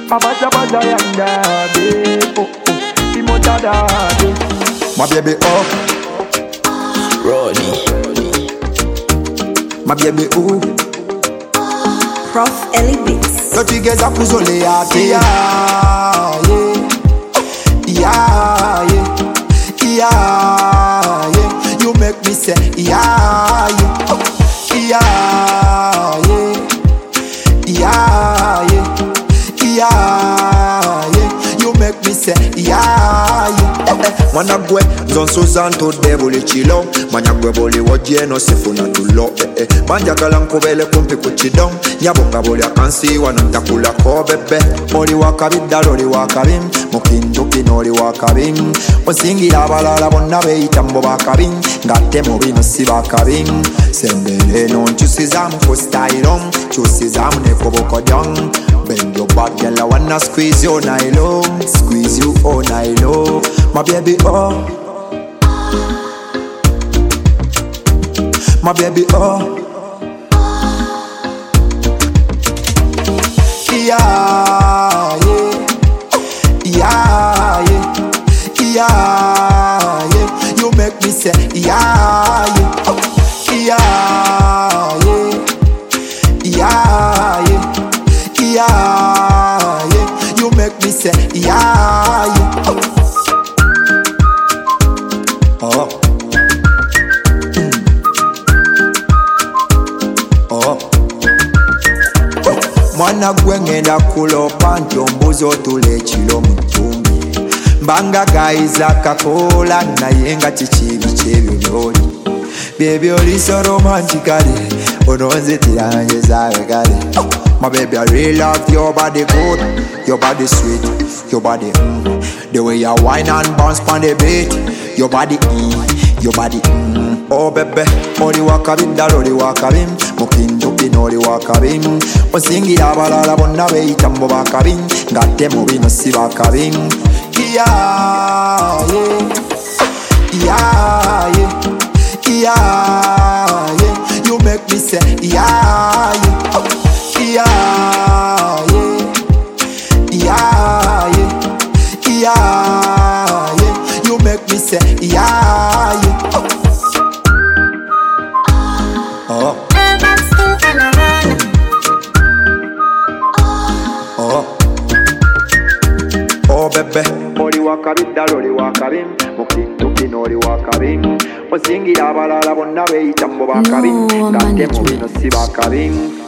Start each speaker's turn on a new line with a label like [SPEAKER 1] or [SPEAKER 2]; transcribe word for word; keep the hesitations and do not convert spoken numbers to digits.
[SPEAKER 1] Abaja baja yanda, babe. Oh oh, imotada, babe. My baby oh,
[SPEAKER 2] Roddy.
[SPEAKER 1] my baby ooh.
[SPEAKER 3] Prof Ellie Beats.
[SPEAKER 1] Totigeza kuzole yake ya, yeah, yeah, yeah, yeah, yeah. You make me say yeah, yeah, yeah, yeah, yeah, yeah, yeah, yeah. You make me say yeah, yeah. Mwana gwe zonso zanto debole chilo manya gwe boli wajie no sifuna tulo eh, eh. Manja kala nkubele kumpi kuchidong nyabonga boli akansi wanantakula ko bebe oli wakabidda loli wakabim mukinduki noli wakabim osingira abalala bonna beyitambo bakabim ngate mu bino si bakabim sembere no nkyusizamu ku style kyusizamu ne kubukodong. Bend your back, girl, I wanna squeeze you all night long, squeeze you all night long, my baby, oh, my baby, oh, yeah, yeah, yeah, yeah, yeah, yeah. You make me say yeah, yeah, oh, yeah, yeah, yeah, yeah. Yeah, yeah, you make me say yeah, yeah. Oh, mm. Oh, mwana gwe ngenda kulopa nti ombuzi otula ekiro mu ttumbi mbanga gayiza kakola naye nga kikibi kyebyo byoli byebyo oli so romantically ononzitira nje zaawe kale. My baby, I really love your body good, your body sweet, your body mm. The way you whine and bounce on the beat, your body mm, your body mm. Oh baby, oli wakabinda loli wakabim, mukinduki noli wakabim. Osingira abalala bonna beyitambo bakabim, ngate mu bino si bakabim. Yeah, yeah, yeah, yeah, yeah, yeah. You make me say yeah, yeah. Oh. Yeah, yeah, yeah, yeah, yeah, yeah. You make me say yeah, yeah. Oh, oh, oh, baby. Oli wakabidda loli wakabim, mukinduki noli wakabim. Osingira abalala bonna beyitambo bakabim, ngate mu bino si bakabim.